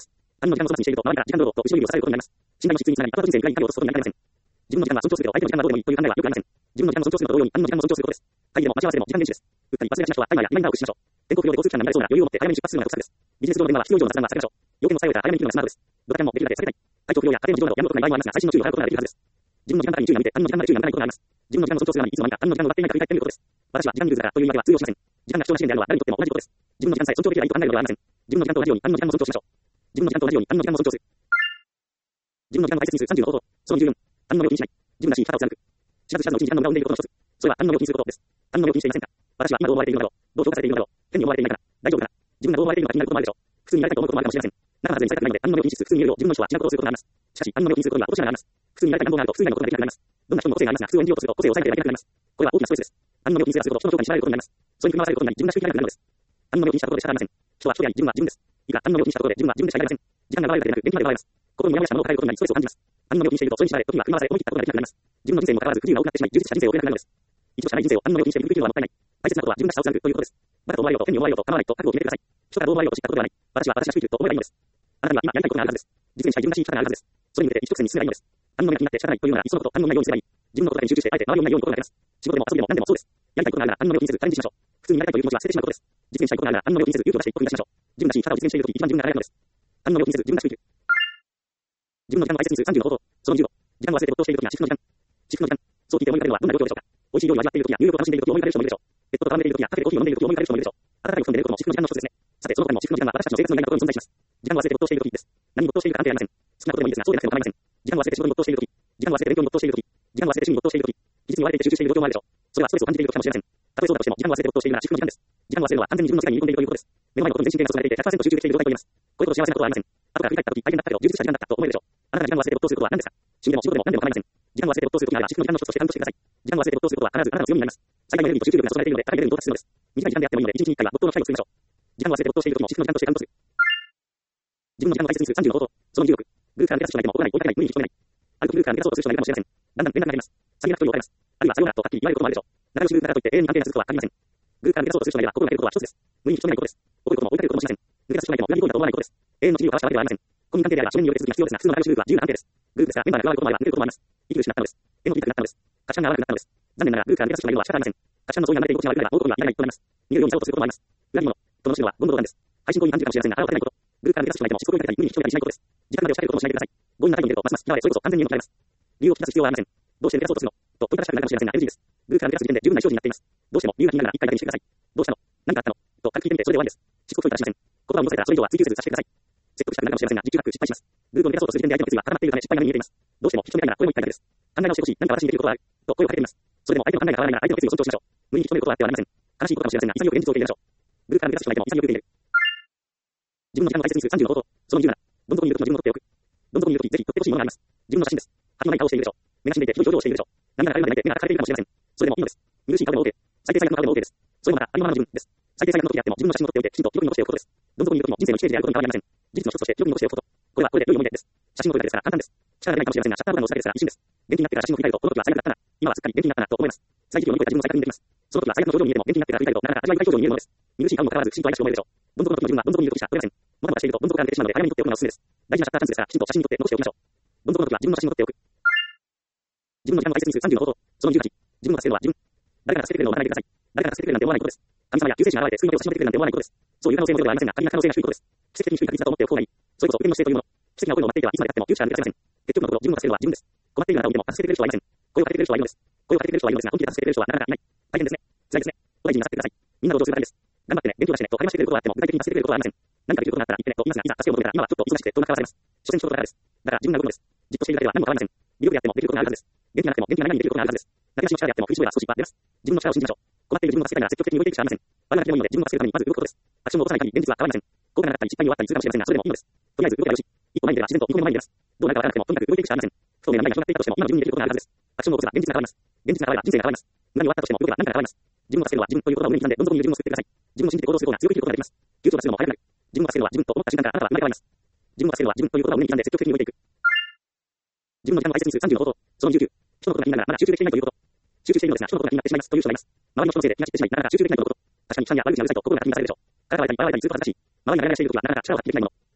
反応の時間を粗末にしていると、周りから時間労働と後ろ指をされることになります。信頼の質につながり、後々人生にいかに落とすことになりかねません。自分の時間は尊重するけど、相手の時間がどうでもいいという考えはよくありません。自分の時間を尊重するのと同様に、他人の時間も尊重することです。会議でも待ち合わせでも時間厳守です。うっかり忘れがちな人はタイマーやリマインダーを駆使しましょう。天候不良で交通機関が乱れそうなら余裕を持って早めに出発するのが得策です。ビジネス上の電話は必要以上の雑談は避けましょう。要点を伝え終えたら早めに切るのがスマートです。ドタキャンもできるだけ避けたい。体調不良や家庭の事情などやむことない場合もありますが、最新の注意を払うことができるはずです。自分の時間だけに注意が向いて、他人の時間まで注意が向かないことがあります。自分の時間を尊重するためにいつの間にか他人の時間が終わっていないか振り返ってみることです。私は時間にルーズだからという言い訳は通用しません。時間が貴重な資源であるのは誰にとっても同じことです。自分の時間さえ尊重できればいいと考えるのではありません。自分の時間と同じように他人の時間も尊重しましょう。自分の時間と同じように他人の時間も尊重する。自分の時間を大切にするさんじゅうの方法。そのじゅうよん。他人の目を気にしない。自分たちに肩を貫く。知らず知らずのうちに時間の無駄を生んでいることの一つ。それは他人の目を気にすることです。他人の目を気にしていませんか？私は今どう思われているのだろう。どう評価されているのだろう。変に思われていないかな。大丈夫かな。自分がどう思われているのか気になることもあるでしょう。普通にやりたいと思うこともあるかもしれません。なら外れにされたくないので他人の目を気にしつつ普通にいるよう自分の人は違うことをすることがあります。しかし他人の目を気にすることには落とし穴があります。普通にやりたい願望があると普通以外のことができなくなります。どんな人も個性がありますが、普通を演じようとすると個性を抑えてやりたくなります。これは大きなストレスです。他人の目を気にすると人の評価に縛られることになります。それに振り回されることになり自分らしく生きられなくなるのです。他人の目を気にしたところで仕方ありません。人は人であり自分は自分です。いいか他人の目を気にしたところで自分は自分でしかいられません。時間が奪われるだけでなく、電気まで奪われます。心にモヤモヤしたものを抱えることになりストレスを感じます。他人の目を気にしているとそれに縛られ、時には振り回され、思い切ったことができなくなります。自分の人生にもかかわらず不自由が多くなってしまい、充実した人生を送れなくなるのです。一度しかない人生を他人の目を気にして生きるのはもったいない。大切なことは自分らしさを貫くということです。バカと思われようと変に思われようと構わないと覚悟を決めてください。人からどう思われようと知ったことではない。私は私らしく生きると思えばいいのです。あなたには今やりたいことがあるはずです。実にしたい自分らしい生き方があるはずです。それに向けて一直線に進めばいいのです。他人の目が気になって仕方ないというなら、いっそのこと他人の目ないようにすればいい。自分のことだけに集中して、あえて周りを見ないように心がけます。仕事でも遊びでも何でもそうです。やりたいことがあるなら他人の目を気にせずチャレンジしましょう。普通にやりたいという気持ちは捨ててしまうことです。実現したいことがあるなら他人の目を気にせず勇気を出して一歩踏み出しましょう。自分らしい生き方を実現しているとき一番自分が輝くのです。他人の目を気にせず自分らしく生きる。自分の時間を大切にするさんじゅうの方法。そのじゅうご。時間を忘れて没頭しているときは至福の時間。至福の時間。そう聞いて思い浮かべるのはどんな状況でしょうか。美味しい料理を味わっているときや入浴を楽しんでいるときを思い浮かべる人もいるでしょう。ペットと戯れているときやカフェでコーヒーを飲んでいるときを思い浮かべる人もいるでしょう。温かい布団で寝ることも至福の時間の一つですね。さて、その他にも至福の時間は私たちの生活の意外なところに存在します。時間を忘れて没頭しているときです。何に没頭しているか関係ありません。好きなことでもいいですが、そうでなくても構いません。時間を忘れて仕事に没頭しているとき、時間を忘れて勉強に没頭しているとき、時間を忘れて趣味に没頭しているとき、技術に追われていて集中している状況もあるでしょう。それはストレスを感じているときかもしれません。たとえそうだとしても、時間を忘れて没頭しているなら至福の時間です。時間を忘れるのは完全に自分の世界に入り込んでいるということです。目の前のことに全神経が注がれていてひゃくパーセント集中できている状態と言えます。これほど幸せなことはありません。後から振り返ったとき、大変だったけど充実した時間だったと思えるでしょう。あなたが時間を忘れて没頭することは何ですか。趣味でも仕事でも何でも構いません。時間を忘れて没頭するときなら至福の時間の一つとしてカウントしてください。時間を忘れて没頭することは必ずあなたの強みになります。最大のエネルギーと集中力が注がれているので、高いレベルに到達するのです。短い時間であってもいいので、一日に一回は没頭の機会を作りましょう。時間を忘れて没頭しているときも至福の時間としてカウントする。自分の時間を大切にするさんじゅうの方法。そのじゅうろく。グループから抜け出す人がいても怒らない、追いかけない、無理に引き止めない。あるグループから抜け出そうとする人がいるかもしれません。だんだん連絡が減ります。さりげなく問いを変えます。あるいはさようならとはっきり言われることもあるでしょう。仲良しグループだからといって永遠に関係が続くことは限りません。グループから抜け出そうとする人がいれば心がけることは一つです。無理に引き止めないことです。怒ることも追いかけることもしません。抜け出す人がいても恨み込んだと思わないことです。永遠の地理を交わしたわけではありません。この関係であれば自然によって続きが必要ですが、普通の仲良しグループは自由な関係です。グループですがメンバーが加わることもあれば抜けることもあります。息苦しくなったのです。縁の切りたくなったのです。価値観が合わなくなったのです。残念ながらグループから抜け出す人がいるのは仕方ありません。価値観の相違が慣れていることがあるから多くの人がいないとなります。逃げるようにさろうとすることもあります。恨み者との人は言語道断です。配信行為に感じるかもしれませんが、腹を立てないこと。グループから抜け出す人がいてもしつこく追いかけたり無理に引き止めたりしないことです。時間まで押しかけることもしないでください。強引な態度に出るとますます嫌われ、それこそ完全に嫌われます。理由を聞き出す必要はありません。どうして抜け出そうとするのと問いただしたくなるかもしれませんが エヌジー です。グループから抜け出す時点で十分な意思表示になっています。どうしても理由が気になるなら一回だけにしてください。どうしたの何かあったのと軽く聞いてみてそれで終わりです。しつこく問いただしません。言葉を戻せたらそれ以上は追求せず察してください。説得したくなるかもしれませんが、十中八九失敗します。グループを抜け出そうとする時点で相手の決意は固まっているため失敗が見えています。どうしても引き止めたいならこれも一回だけです。考え直してほしい、何か私にできることはあると声をかけてみます。それでも相手の考えが変わらないなら相手の決意を尊重しましょう。無理に引き止めることはあってはなりません。悲しいことかもしれませんが、潔く現実を受け入れましょう。グループから抜け出す人がいても潔く受け入れる。自分の時間を大切にするさんじゅうの方法。そのじゅうなな。どん底にいる時も自分を取っておく。どん底にいる時ぜひ取ってほしいものがあります。自分の写真です。恥のない顔をしているでしょう。目が死んでいてひどい表情をしているでしょう。何なら会話がないで目が枯れているかもしれません。それでもいいのです。見苦しい顔でも OK。最低最悪の顔でも OK です。それもまたありのままの自分です。最低最悪の時であっても自分の写真を撮っておいてきちんと記録に残しておくことです。どん底にいる時も人生のいちページであることに変わりありません。事実の一つとして記録に残しておくこと。これはこれで良い思い出です。写真を撮るだけですから簡単です。力がないかもしれませんが、シャッターボタンを押すだけですから一瞬です。元気になってから写真を振り返ると、この時は最悪だったな。今はすっかり元気になったなと思います。最適を乗り越えた自分の再確認できます。その時は最悪の表情に見えても元気になってから振り返ると、なかなか味わい深い表情に見えるのです。見苦しい顔も変わらずきちんと愛しく思えるでしょう。どん底の時の自分はどん底にいる時しか撮れません。まだまだしているとどん底から抜けてしまうので早めに撮っておくのがおすすめです。大事なシャッターチャンスですからきちんと写真に撮って残しておきましょう。どん底の時は自分の写真を撮っておく。自分の時間を大切にするさんじゅうの方法。そのじゅうはち。自分を助けるのは自分。誰かが助けてくれるのを待たないでください。誰かが助けてくれるなんて思わないことです。神様や救世主が現れて救いの手を差し伸べてくれるなんて思わないことです。そういう可能性もゼロではありませんが、仮に可能性が低いことです。奇跡的に低い確率だと思っておく方がいい。それこそ受け身の姿勢というもの。奇跡が起こるのを待っていてはいつまでたっても勇気が抜け出せません。結局のところ自分を助けるのは自分です。困っているあなたを見ても助けてくれる人はいません。声をかけてくれる人はいるのです。声をかけてくれる人はいるのですが、本気で助けてくれる人はなかなかいない。大変ですね。辛いですね。お大事になさってください。みんなをどうするかです。頑張ってね、勉強だしねと励ましてくれることはあっても具体的に助けてくれることはありません。何かできることがあったら言ってねと言いますが、いざ助けを求めたら今はちょっと忙しくてと泣かわされます。所詮仕事だからです。だから自分が動くのです。じっとしているだけでは何も変わりません。微力であってもできることがあるはずです。元気がなくても元気が何にできることがあるはずです。投げ出しの力であっても振り絞れば少しは出ます。自分の力を信じましょう。困っている自分の助けたいなら積極的に動いていくしかありません。我々ができるので自分を助けるためにまず動くことです。アクションを起こさない限り現実は変わりません。効果がなかったり失敗に終わったりするかもしれませんが、それでもいいのです。とりあえず動けばよし。一歩前に出れば自然と一歩目の前に出ます。どうなるかわからなくてもとにかく動いていくしかありません。不透明な未来が広がっていたとしても今の自分にできることがあるはずです。アクションを起こせば現実が変わります。現実が変われば人生が変わります。何が終わったとしても動けば何かが変わります。自分を助けるのは自分ということを胸に刻んでどんどん自分を救ってください。自分を信じて行動する方が強く生きることができます。急所を出すのも早くなる。自分を助けるのは自分と思った瞬間からあなたは生まれ変わります。自分を助けるのは自分ということを胸に刻んで積極的に動いていく。自分の時間を大切にするさんじゅうの方法。そのじゅうきゅう。人のことが気になるならまだ集中できていないということ。集中しているのですが人のことが気になってしまいますという人がいます。周りの人のせいで気が散ってしまいなかなか集中できないということ。確かに悲惨や悪口がうるさいと心が気にされるでしょう。体が痛い、場合は痛い、ずっと恥ずかしい。周りがイライラしているときはなかなか力を発揮できないもの。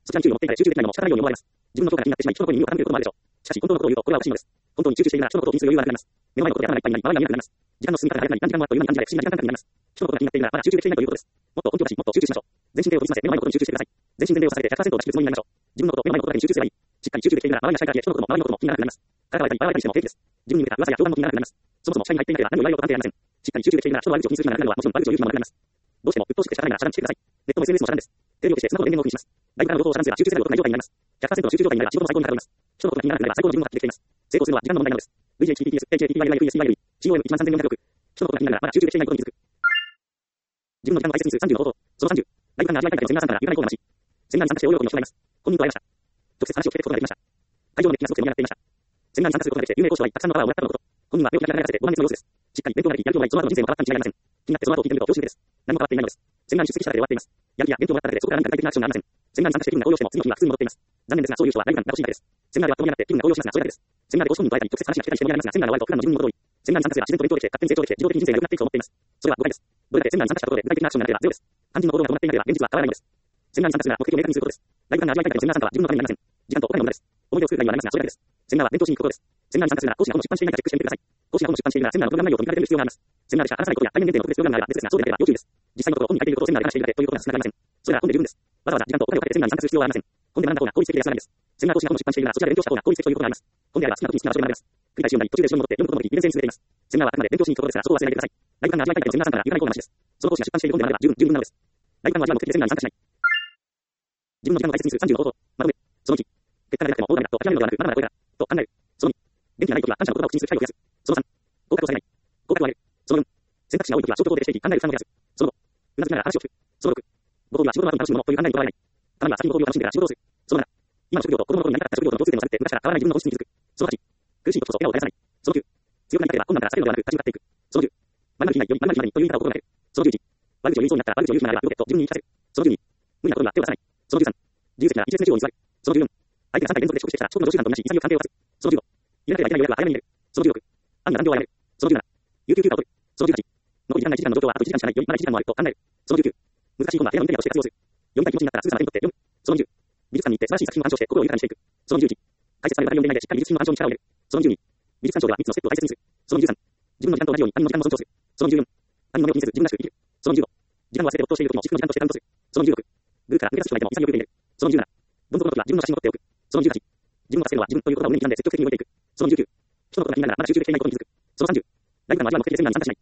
そちらに注意を持っていたら集中できないのも仕方ないように思われます。自分の評価が気になってしまい、人の声に耳を傾けることもあるでしょう。しかし、本当のことを言うと、これはおかしいのです。本当に集中しているなら、人のことを気にする余裕はなくなります。目の前のことで頭がいっぱいになり、周りが見えなくなります。時間の進み方が早くなり、何時間もあっという間に感じられ、不思議な時間感覚になります。人のことが気になっているなら、まだ集中できていないということです。もっと根拠がし、もっと集中しましょう。全身でを研ぎ澄ませ、目の前のことに集中してください。全身全霊を捧げてひゃくパーセントを出し切るつもりになりましょう。自分のこと、目の前のことだけに集中すればいい。しっかり集中できているなら、周りが視界から消え、人のことも周りのことも気にならなくなります。体は痛り、笑われたりしても平気です。自分に向けた噂や評判も気にならなくなります。そもそも視界に入っていなければ何を言われようと関係ありません。しっかり集中できているなら、人の悪口を気にする暇がなくなるのはもちろん悪口を言う暇もなくなります。どうしても鬱陶しくて仕方ないなら遮断してください。ネットも エスエヌエス も遮断です。テレビを消してスマホで電源をオフにします。ライブからの動画を遮断すれば集中せざるを得ない状態になります。ひゃくパーセント の集中状態になれば仕事も最高にはかどります。人のことが気にならなくなれば最高の自分を発揮できています。成功するのは時間の問題なのです。ブイエイチティーティーピーエス、エイチエーティーピーワイエルブイエスピーワイエルイー、シーオーエムいちまんさんぜんよんひゃくろく。人のことが気になるならまだ集中できていないことに気づく。自分の時間の排泄日数さんじゅうの方法。そのさんじゅう。ライブ感が味わいたいとセミナーさんからゆかない講座の話。セミナーに参加して大喜びの人がいます。本人と会いました。直接話を聞けることができました。会場の熱気がすごく盛り上がっていました。セミナーに参加することができて、有名講師はいたくさんのパワーをもらったとのこと。本人は目を開きながらせてご満悦の様子です。しっかり勉強ができ、やる気をもらい、その後の人生も変わったに違いありません。気になってその後を聞いてみると拍子抜けです。何も変わっていないのです。セミナーに出席しただけで終わっています。やる気や勉強をもらっただけでそこから何か具体的なアクションがありません。セミナーに参加して気分が高揚しても次の日は普通に戻っています。残念ですがそういう人はライブ感が欲しいだけです。セミナーでは共になって気分が高揚しますがそれだけです。セミナーで講師本人と会えたり直接話が聞けたりして盛り上がりますが、セミナーの終わりと普段の自分に戻り、セミナーに参加すれば自然と勉強できて勝手に成長できて自動的に人生が良くなっていくと思っています。それは誤解です。どれだけセミナーに参加したことで具体的なアクションがなければゼロです。肝心の行動が伴っていなければ現実は変わらないのです。セミナーに参加するなら目的を明確にすることです。ライブ感が味わいたいからセミナー参加は自分のためになりません。時間とお金の無駄です。思い出を作るためにはなりますがそれだけです。セミナーは勉強しに行くことです。セミナーに参加するなら講師が本を出版していないかチェックしてみてください。講師が本を出版しているならセミナーのプログラム内容と見かけてみる必要があります。セミナーでしか話さないことや対面限定の特別プログラムがあれば別ですがそうでなければ要注意です。実際のことを本に書いていることをセミナーで話しているだけということが少なくありません。それなら本で十分です。わざわざ時間とお金をかけてセミナーに参加する必要はありません。本で学んだ方が効率的で安らぎです。セミナー講師が本を出版しているならそちらで勉強した方が効率的ということがあります。本であれば好きな時に好きな場所で学べます。繰り返し読んだり途中で後ろに戻って読むこともでき利便性に優れています。セミナーはあくまで勉強しに行くことですがそこを忘れないでください。ライブ感が味わいたいからセミナー参加ならゆかない講座なしです。その講師が出版している本で学べば十分十分なのです。ライブ感を味わう目的でセミナーに参加しない。自分の時間の大切にするさんじゅうの方法。まとめ。そのいち。結果が出なくてもオーダーだと諦めるのではなくまだまだこれからと考える。そのに。元気がない時は感謝の言葉を口にする機会を増やす。そのさん。合格をされない。合格を上げる。そのよん。選択肢が多い時は消去法でしていき考える負担を増やす。そのご。うなずきながら話を聞く。そのろく。ご褒美は仕事の後に楽しむものという考えにとらわれない。たまには先にご褒美を楽しんでから仕事をする。そのなな。今の職業と子供の頃になりたかった職業との共通点を探って昔から変わらない自分の本質に気づく。そのはち。苦しいことこそ笑顔を絶やさない。そのきゅう。強くなりたければ困難から避けるのではなく立ち向かっていく。そのじゅう。前までにないより前までにまでにという言い方を心がける。そのじゅういち。悪口を言いそうになったら悪口を言う暇があればよけと自分に言い聞かせる。そのじゅうに。無理なことには手を出さない。そのじゅうさん。自由席なら一列目中央に座る。そのじゅうよん。相手がさんかい連続で遅刻してきたら遅刻の上司感と同じ潔い関係を立つ。そのじゅうご。いなければいけない予約は早めに入れる。そのじゅうろく。案が残業をやめる。そのじゅうなな。有給休暇を取る。そのじゅうはち。残り時間がいちじかんの状況はあといちじかんしかないよりまだいちじかんもあると考える。そのじゅうきゅう。難しいことは部屋のインテリアとして活用する。読みたい気持ちになったらすぐさま手に取って読む。そのにじゅう。美術館に行って素晴らしい作品を鑑賞して心を豊かにしていく。そのにじゅういち。解説されるまで読んでいないでしっかり美術品の鑑賞に力を入れる。そのにじゅうに。美術鑑賞ではみっつのステップを大切にする。そのにじゅうさん。自分の時間と同じように他人の時間も尊重する。そのにじゅうよん。他人の目を気にせず自分らしく生きる。そのにじゅうご。時間を忘れて没頭している時も至福の時間として担当する。そのにじゅうろく。グループから抜け出す人がいても潔く入れる。そのにじゅうなな。どん底の時は自分の写真を撮っておく。そのじゅうはち。自分を忘れるのは自分という言葉を胸に刻んで積極的に動いていく。そのにじゅうきゅう。人のことが気になるならまだ集中できていないことに気づく。そのさんじゅう。ライブ感の味わいの目的でセミナーに参加しない。